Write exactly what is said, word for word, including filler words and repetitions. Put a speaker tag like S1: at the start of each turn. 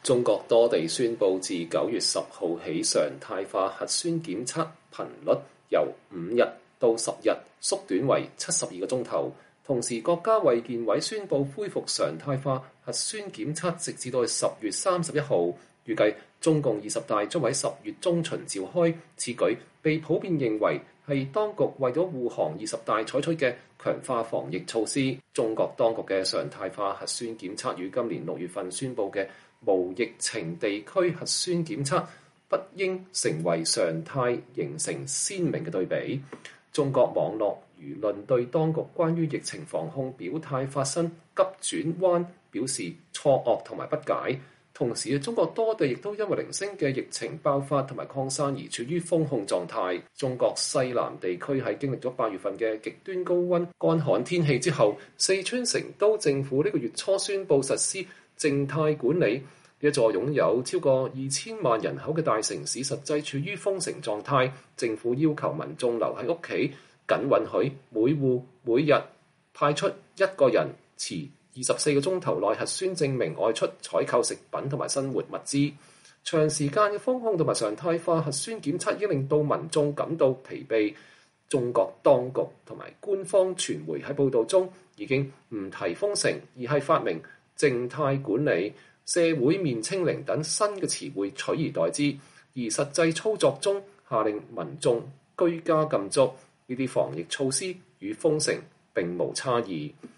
S1: 中國多地宣布自九月十號起常態化核酸檢測頻率由五日到十日縮短為七十二個鐘頭。同時，國家衛健委宣布恢復常態化核酸檢測，直至到十月三十一號。預計中共二十大將喺十月中旬召開。此舉被普遍認為係當局為咗護航二十大採取嘅強化防疫措施。中國當局嘅常態化核酸檢測與今年六月份宣布嘅無疫情地區核酸檢測不應成為常態形成鮮明嘅對比。中國網絡輿論對當局關於疫情防控表態發生急轉彎表示錯愕同埋不解。同時，中國多地亦都因為零星嘅疫情爆發同埋擴散而處於封控狀態。中國西南地區喺經歷咗八月份嘅極端高溫乾旱天氣之後，四川成都政府呢個月初宣布實施靜態管理。呢一座擁有超過二千萬人口嘅大城市，實際處於封城狀態。政府要求民眾留喺屋企，僅允許每戶每日派出一個人持二十四個鐘頭內核酸證明外出採購食品同埋生活物資。長時間嘅封控同埋常態化核酸檢測已經令到民眾感到疲憊。中國當局同埋官方傳媒喺報導中已經唔提封城，而係發明靜態管理、社會面清零等新嘅詞彙取而代之，而實際操作中下令民眾居家禁足。呢啲防疫措施與封城並無差異。